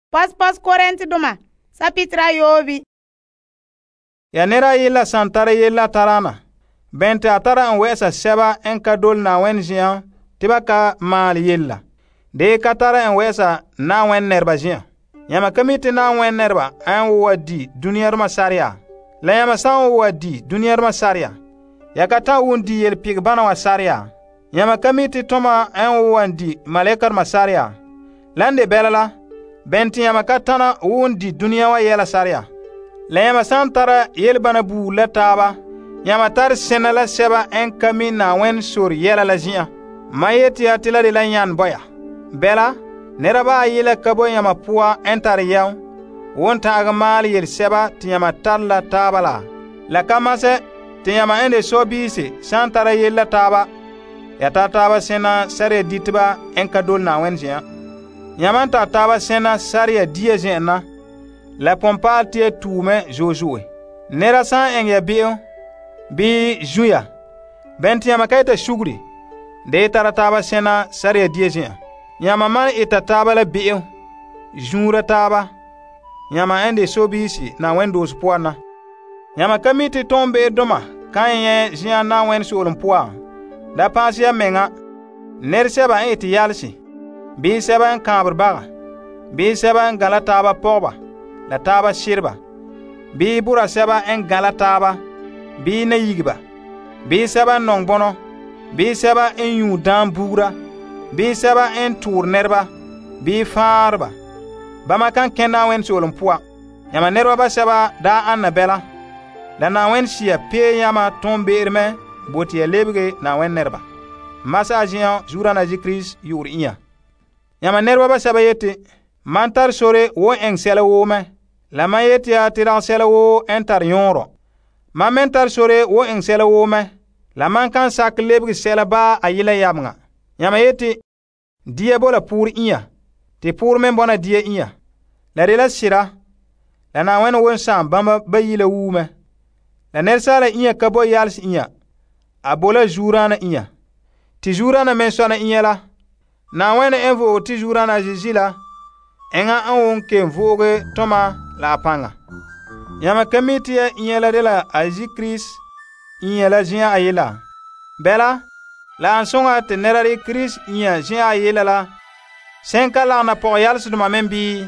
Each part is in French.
Pas Korenti duma sapitra yobi. Ya nera yilla santara yilla tarana. Bente atara en wesa seba en kadol na wen jian tiba ka mal yilla. De katara en wesa na wen nerba jian. Yama kamiti na wen nerba en wadi duniyar masaria. La yama san wadi duniyar masaria. Ya kata wundi yel pig bana wasaria. Yama kamiti toma en wandi malekar masaria. Lande belala benti yama katana wundi duniya wa yela saria. La yama santara yel bana bu letaba. Yama tar senala seba en kami na wen sur yela la jia. Mayeti atila de la yan boya. Bela neraba yela kabo yama puwa entar yaw. Wonta agmal yel seba ti yama talla tabala. La kamase ti yama ende sobisi santara yela taba. Yata taba sena sare ditba en kadol na wen jia. Yama ta taba sena sare dia jena. La pompa tie tume jojoe. Nera san en ya biyo. Bi juya benti yama kaita shugri de tarataba sena sare dieje yama man ita tabala bi'u jura taba yama ende sobisi na wendos puana yama kamiti tombe doma kanye jia na wen solum pua da pasia menga ner seba iti yalsi bi seba en kabr baga bi seba en galataba poba la taba shirba bi bura seba en galataba bi na yigba bi seba nong bono bi seba en yu dan bura bi seba en tur nerba bi farba bama kan kenda wen solum puwa yama nerba ba seba da annabela la na wen sia pe yama tombe irme boti lebge na wen nerba masajian jurana jikris yur iya yama nerba ba seba yete mantar sore wo en sela wo me la mayete ya tiran sela wo entar yonro ma mentar sore wo en sela wo me la man kan sak lebgi sela ba ayila yamnga yama yeti die bola pour iya te pour men bona die iya la rela sira la na wen won sam bamba bayila wume la ner sala iya kabo yals iya abola jurana iya ti jurana men sona iya la na wen envo ti jurana jijila enga an ke voge toma la panga yama kamiti ya inyela de la aji Chris inyela jia ayela bela la ansonga te nerari Chris inya jia ayela la senka la na po yalsu ma membi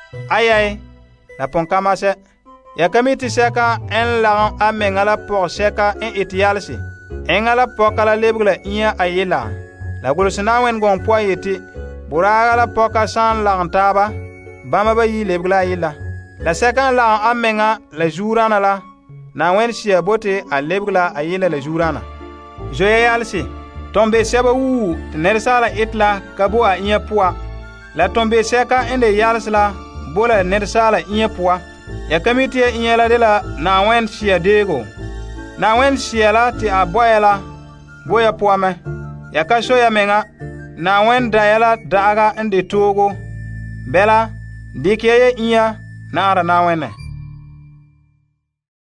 ayay la ponkama se ya kamiti seka en la amengala po seka en etialsi engala pokala lebgla inya ayela la gulsina wen gon po yeti buragala poka san la ntaba bama ba yi lebgla ayela la sekan la amenga la jurana la na wen sia bote a lebgla ayela la jurana joye yalsi tombe seba wu nersala itla kabo a inya puwa la tombe seka ende yalsla bola nersala inya puwa ya kamiti inya la de la na wen sia dego na wen sia la ti aboyela boya puwa me ya kasho ya menga na wen dayala daga ende togo bela dikeye inya na ara na wene